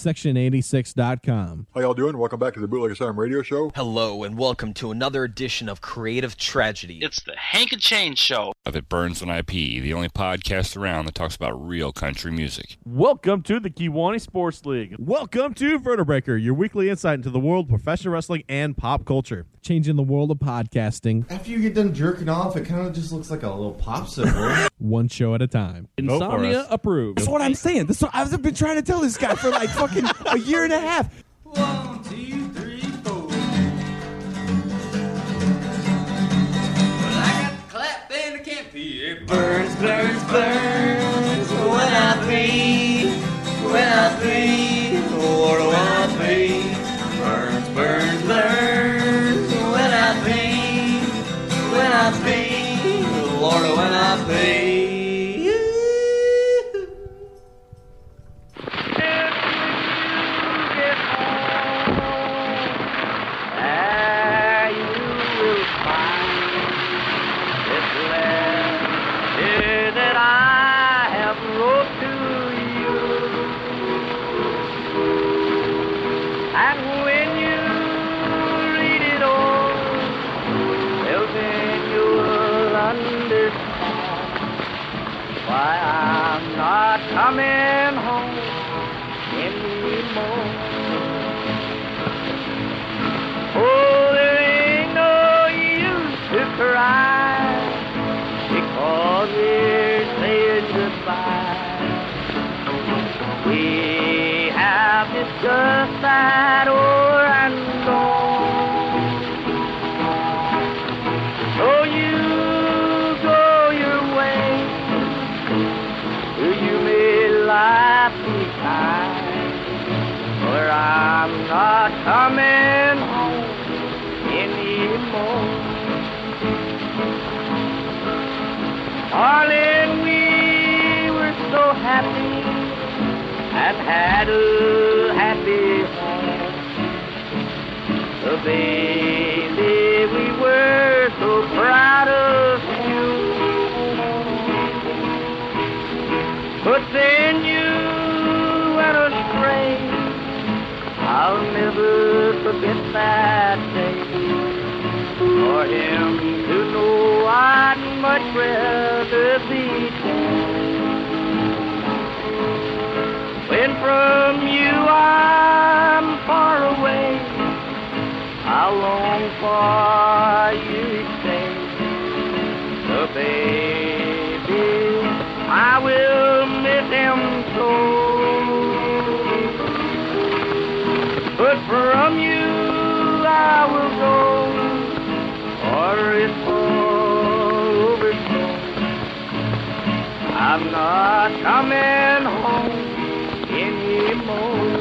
Section86.com. How y'all doing? Welcome back to the Bootleg Asylum Radio Show. Hello, and welcome to another edition of Creative Tragedy. It's the Hank and Chain Show. Of It Burns on IP, the only podcast around that talks about real country music. Welcome to the Kewanee Sports League. Welcome to Vertebreaker, your weekly insight into the world of professional wrestling and pop culture. Changing the world of podcasting. After you get done jerking off, it kind of just looks like a little popsicle. One show at a time. Insomnia approved. That's what I'm saying. I've been trying to tell this guy for like fucking a year and a half. 1, 2, 3, 4. Well, I got the clap and I can't feel it. Burns, burns, burns. When I breathe, Lord, when I breathe. Burns, burns, burns. When I breathe, Lord, when I breathe. Why I'm not coming home anymore. Oh, there ain't no use to cry because we're saying goodbye. We have discussed that o'er and on. So you go your way. You may lie behind, but I'm not coming home anymore. Darling, we were so happy and had a happy home. So baby, we were so proud of you. But then you went astray. I'll never forget that day. For him to know I'd much rather be dead. When from you I'm far away, how long for you stay? So baby, I will miss him so. But from you I will go, or it's all over so. I'm not coming home anymore.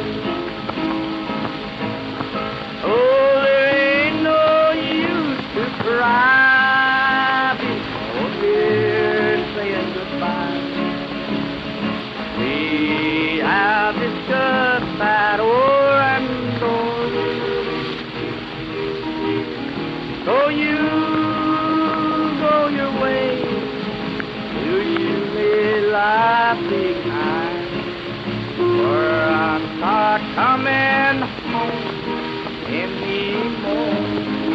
Oh, there ain't no use to cry because we're saying goodbye. We have discussed that o'er and over. So you go your way, till you may lie behind. For I'm not coming home anymore.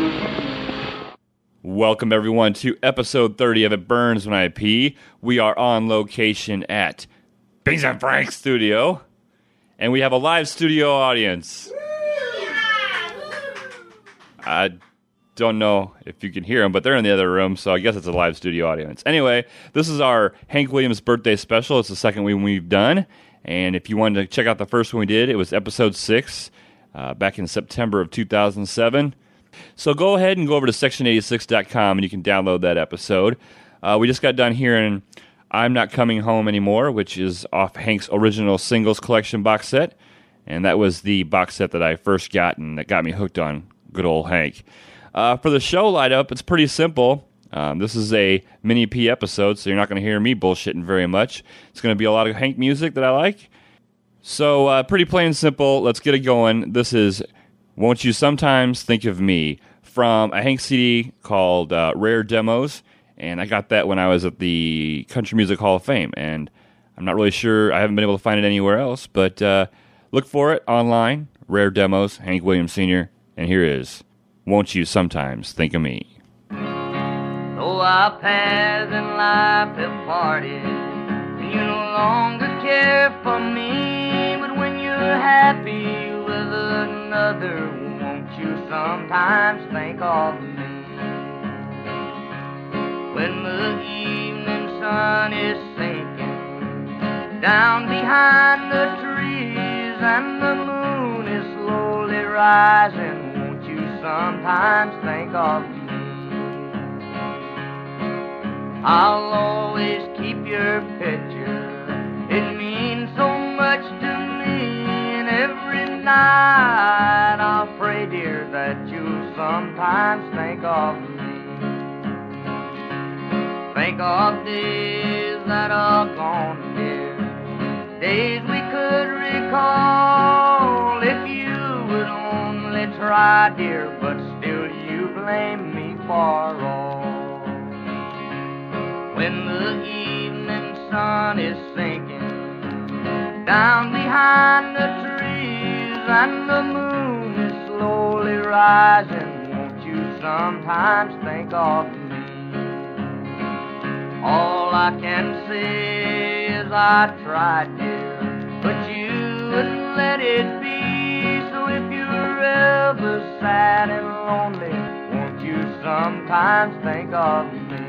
Welcome, everyone, to episode 30 of It Burns When I Pee. We are on location at Beans and Frank Studio, and we have a live studio audience. I don't know if you can hear them, but they're in the other room, so I guess it's a live studio audience. Anyway, this is our Hank Williams birthday special. It's the second one we've done, and if you wanted to check out the first one we did, it was episode 6, back in September of 2007. So go ahead and go over to Section86.com, and you can download that episode. We just got done hearing I'm Not Coming Home Anymore, which is off Hank's original singles collection box set, and that was the box set that I first got and that got me hooked on good old Hank. For the show lineup, it's pretty simple. This is a mini P episode, so you're not going to hear me bullshitting very much. It's going to be a lot of Hank music that I like. So pretty plain and simple. Let's get it going. This is Won't You Sometimes Think of Me from a Hank CD called Rare Demos, and I got that when I was at the Country Music Hall of Fame, and I'm not really sure. I haven't been able to find it anywhere else, but Look for it online, Rare Demos, Hank Williams Sr., and here is Won't You Sometimes Think of Me. Though our paths in life have parted, and you no longer care for me, but when you're happy with another, won't you sometimes think of me? When the evening sun is sinking down behind the trees and the moon is slowly rising, won't you sometimes think of me? I'll always keep your picture, it means so much to me, and every night I'll pray, dear, that you'll sometimes think of me. Think of days that are gone, dear, days we could recall, if you would only try, dear, but still you blame me for all. When the evening sun is sinking down behind the trees and the moon is slowly rising, won't you sometimes think of me? All I can say is I tried, dear, but you wouldn't let it be. So if you're ever sad and lonely, won't you sometimes think of me?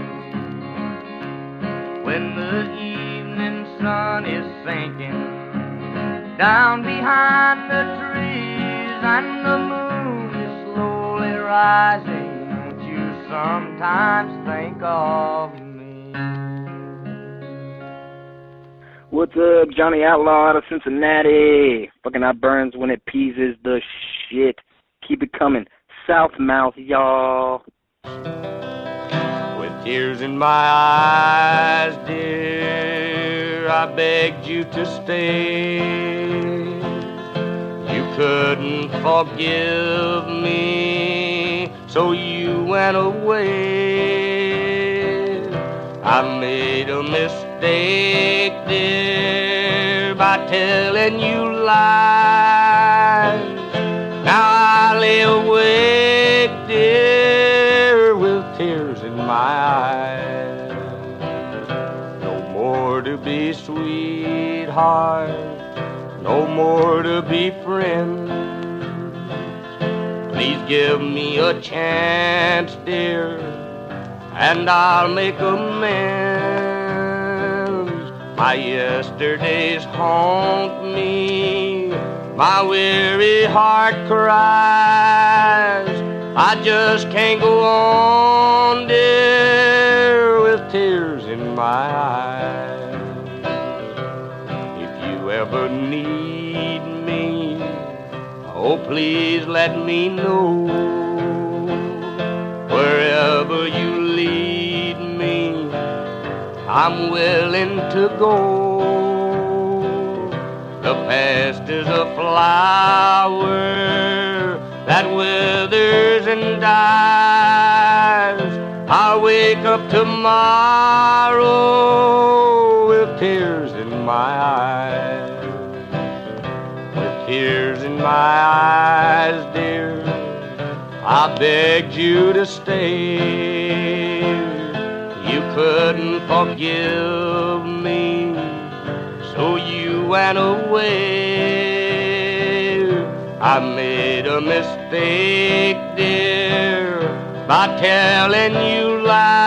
When the evening sun is sinking down behind the trees and the moon is slowly rising, won't you sometimes think of me? What's up, Johnny Outlaw out of Cincinnati? Fucking I burns when it peases the shit. Keep it coming. Southmouth, y'all. With tears in my eyes, dear, I begged you to stay. You couldn't forgive me, so you went away. I made a mistake, dear, by telling you lies. Now I lay awake, dear, with tears in my eyes. No more to be sweethearts, no more to be friends. Please give me a chance, dear, and I'll make amends. My yesterdays haunt me, my weary heart cries. I just can't go on, dear, with tears in my eyes. If you ever need me, oh, please let me know. Wherever you lead me, I'm willing to go. The past is a flower that withers and dies. I'll wake up tomorrow with tears in my eyes. With tears in my eyes, dear, I begged you to stay. You couldn't forgive me, so you went away. I made a mistake, dear, by telling you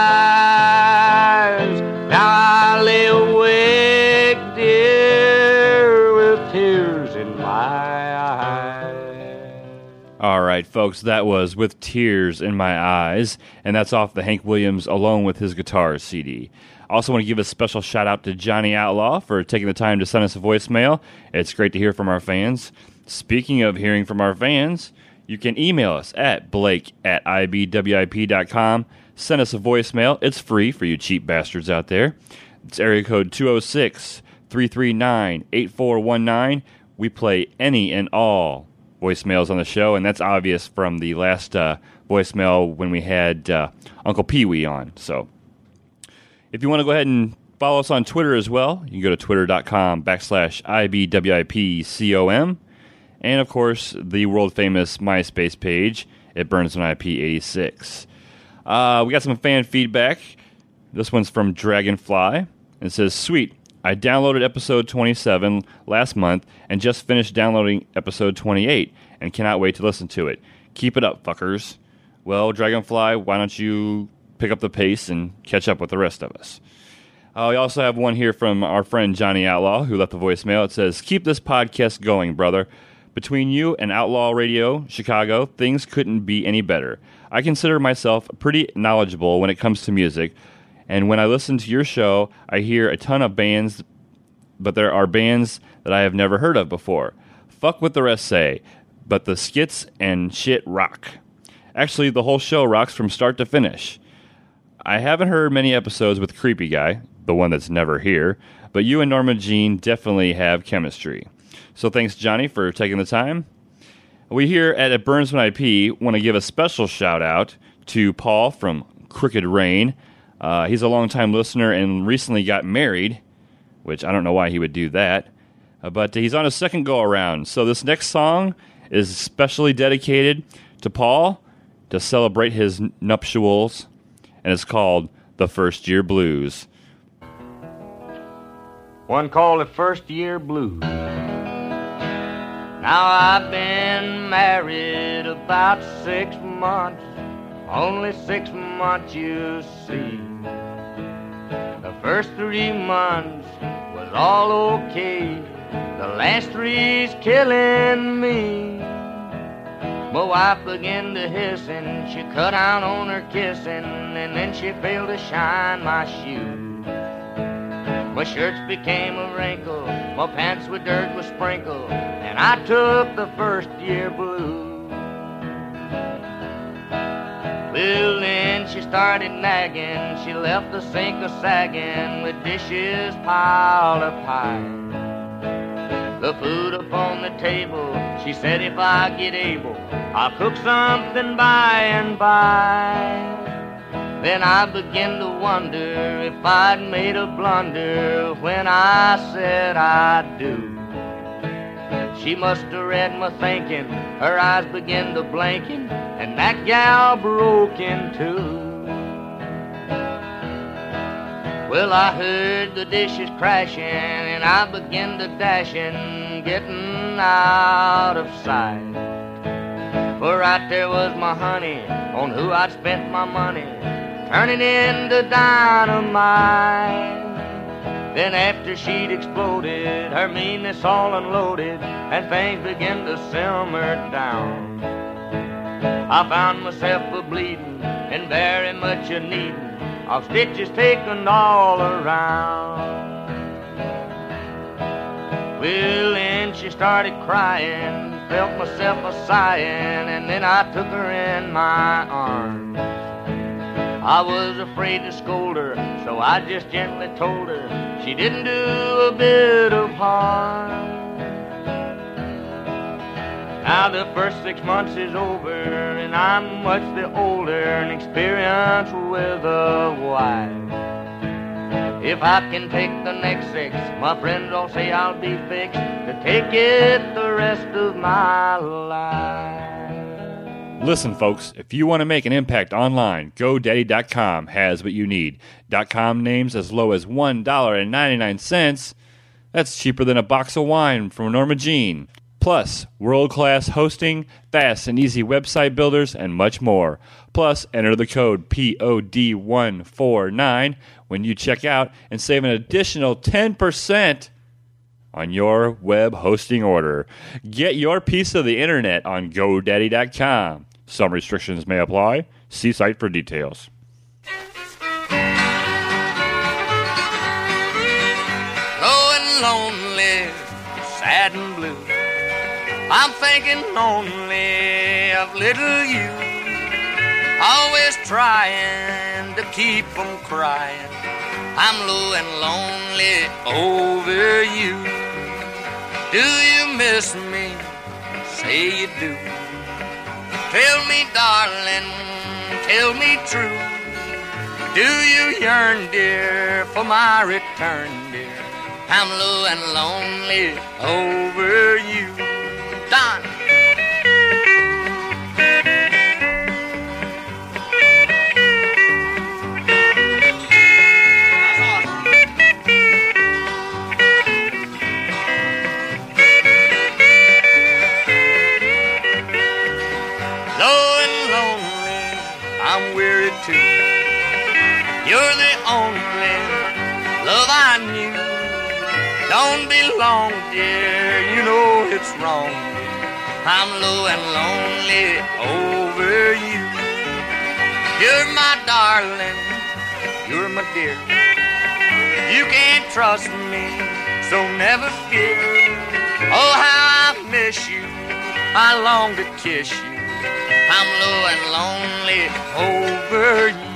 lies. Now I lay awake, dear, with tears in my eyes. All right, folks, that was With Tears in My Eyes, and that's off the Hank Williams Alone with His Guitars CD. I also want to give a special shout-out to Johnny Outlaw for taking the time to send us a voicemail. It's great to hear from our fans. Speaking of hearing from our fans, you can email us at blake@ibwip.com. Send us a voicemail. It's free for you cheap bastards out there. It's area code 206-339-8419. We play any and all voicemails on the show, and that's obvious from the last voicemail when we had Uncle Pee-wee on. So if you want to go ahead and Follow us on Twitter as well. You can go to twitter.com/IBWIPCOM. And, of course, the world-famous MySpace page at BurnsonIP86. We got some fan feedback. This one's from Dragonfly. It says, "Sweet, I downloaded episode 27 last month and just finished downloading episode 28 and cannot wait to listen to it. Keep it up, fuckers." Well, Dragonfly, why don't you pick up the pace and catch up with the rest of us? We also have one here from our friend Johnny Outlaw, who left a voicemail. It says, "Keep this podcast going, brother. Between you and Outlaw Radio Chicago, things couldn't be any better. I consider myself pretty knowledgeable when it comes to music, and when I listen to your show, I hear a ton of bands, but there are bands that I have never heard of before. Fuck what the rest say, but the skits and shit rock. Actually, the whole show rocks from start to finish. I haven't heard many episodes with Creepy Guy, the one that's never here, but you and Norma Jean definitely have chemistry. So thanks, Johnny, for taking the time." We here at Burnsman IP want to give a special shout-out to Paul from Crooked Rain. He's a longtime listener and recently got married, which I don't know why he would do that, but he's on his second go-around. So this next song is specially dedicated to Paul to celebrate his nuptials, and it's called The First Year Blues. One called it First Year Blues. Now I've been married about 6 months, only 6 months you see. The first 3 months was all okay, the last 3's killing me. My wife began to hiss and she cut down on her kissing, and then she failed to shine my shoes. My shirts became a wrinkle, my pants with dirt was sprinkled, and I took the first year blues. Well, then she started nagging, she left the sink a-sagging with dishes piled up high. The food upon the table, she said if I get able, I'll cook something by and by. Then I began to wonder if I'd made a blunder when I said I do. She must have read my thinking, her eyes began to blinking, and that gal broke in two. Well, I heard the dishes crashing, and I began to dashing, getting out of sight. For right there was my honey, on who I'd spent my money, turning into dynamite. Then after she'd exploded, her meanness all unloaded, and things began to simmer down. I found myself a-bleeding and very much a-needing of stitches taken all around. Well, then she started crying, felt myself a-sighing, and then I took her in my arms. I was afraid to scold her, so I just gently told her she didn't do a bit of harm. Now the first 6 months is over, and I'm much the older and experienced with a wife. If I can take the next 6, my friends all say I'll be fixed to take it the rest of my life. Listen, folks, if you want to make an impact online, GoDaddy.com has what you need. .com names as low as $1.99. That's cheaper than a box of wine from Norma Jean. Plus, world-class hosting, fast and easy website builders, and much more. Plus, enter the code POD149 when you check out and save an additional 10% on your web hosting order. Get your piece of the internet on GoDaddy.com. Some restrictions may apply. See site for details. Low and lonely, sad and blue, I'm thinking only of little you. Always trying to keep from crying, I'm low and lonely over you. Do you miss me? Say you do. Tell me, darling, tell me true. Do you yearn, dear, for my return, dear? I'm low and lonely over you. Don. Low and lonely, I'm weary too. You're the only love I knew. Don't be long, dear, you know it's wrong. I'm low and lonely over you. You're my darling, you're my dear. You can't trust me, so never fear. Oh, how I miss you, I long to kiss you. I'm low and lonely over you.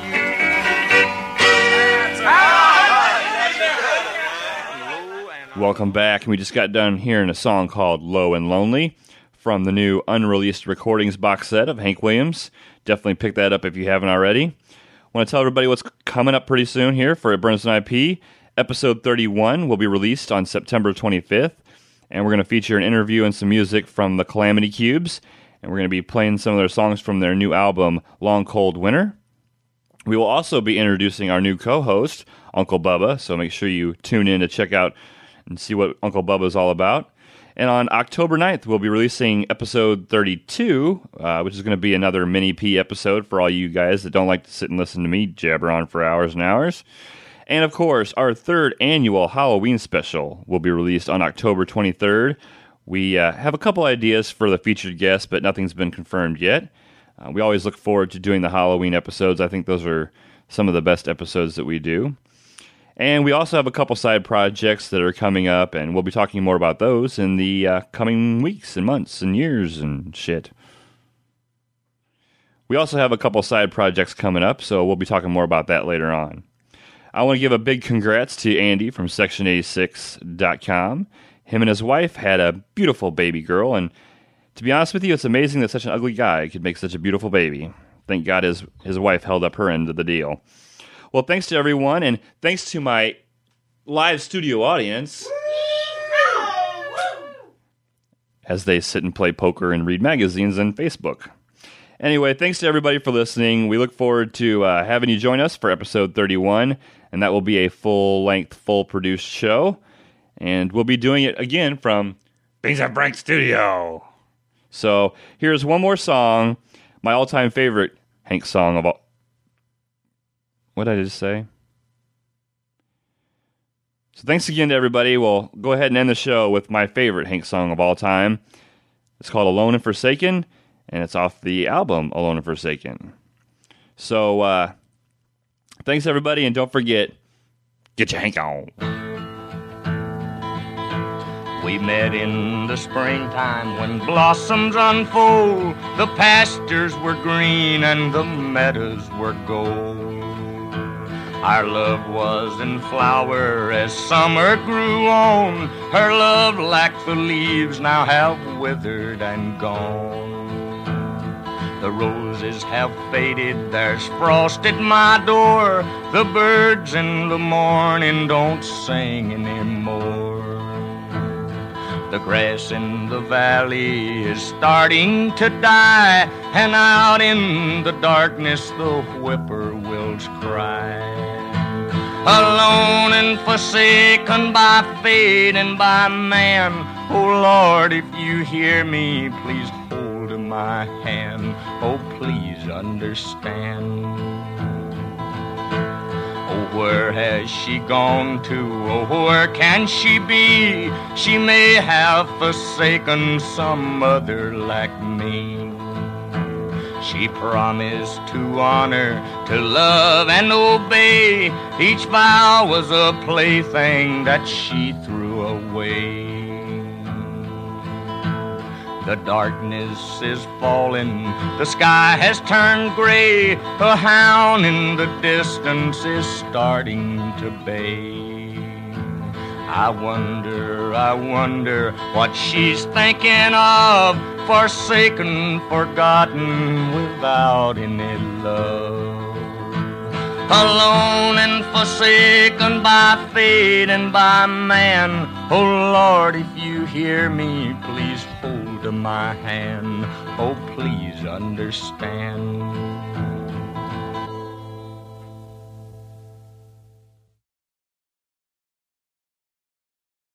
Welcome back. We just got done hearing a song called Low and Lonely from the new unreleased recordings box set of Hank Williams. Definitely pick that up if you haven't already. I want to tell everybody what's coming up pretty soon here for Burns and IP. Episode 31 will be released on September 25th, and we're going to feature an interview and some music from the Calamity Cubes, and we're going to be playing some of their songs from their new album, Long Cold Winter. We will also be introducing our new co-host, Uncle Bubba, so make sure you tune in to check out and see what Uncle Bubba is all about. And on October 9th, we'll be releasing episode 32, which is going to be another mini-P episode for all you guys that don't like to sit and listen to me jabber on for hours and hours. And, of course, our third annual Halloween special will be released on October 23rd. We have a couple ideas for the featured guests, but nothing's been confirmed yet. We always look forward to doing the Halloween episodes. I think those are some of the best episodes that we do. And we also have a couple side projects that are coming up, and we'll be talking more about those in the coming weeks and months and years and shit. We also have a couple side projects coming up, so we'll be talking more about that later on. I want to give a big congrats to Andy from Section86.com. Him and his wife had a beautiful baby girl, and to be honest with you, it's amazing that such an ugly guy could make such a beautiful baby. Thank God his wife held up her end of the deal. Well, thanks to everyone, and thanks to my live studio audience as they sit and play poker and read magazines and Facebook. Anyway, thanks to everybody for listening. We look forward to having you join us for episode 31, and that will be a full-length, full-produced show. And we'll be doing it again from Things That Break Studio. So here's one more song, my all-time favorite Hank song of all. What did I just say? So thanks again to everybody. We'll go ahead and end the show with my favorite Hank song of all time. It's called Alone and Forsaken, and it's off the album Alone and Forsaken. So thanks everybody, and don't forget, get your Hank on. We met in the springtime when blossoms unfold. The pastures were green and the meadows were gold. Our love was in flower as summer grew on. Her love, like the leaves, now have withered and gone. The roses have faded, there's frost at my door. The birds in the morning don't sing anymore. The grass in the valley is starting to die, and out in the darkness the whippoorwills cry. Alone and forsaken by fate and by man, oh Lord, if you hear me, please hold my hand. Oh, please understand. Oh, where has she gone to? Oh, where can she be? She may have forsaken some other like me. She promised to honor, to love and obey. Each vow was a plaything that she threw away. The darkness is falling, the sky has turned gray. A hound in the distance is starting to bay. I wonder what she's thinking of. Forsaken, forgotten, without any love. alone and forsaken by fate and by man. Oh Lord, if you hear me, please hold my hand. Oh, please understand.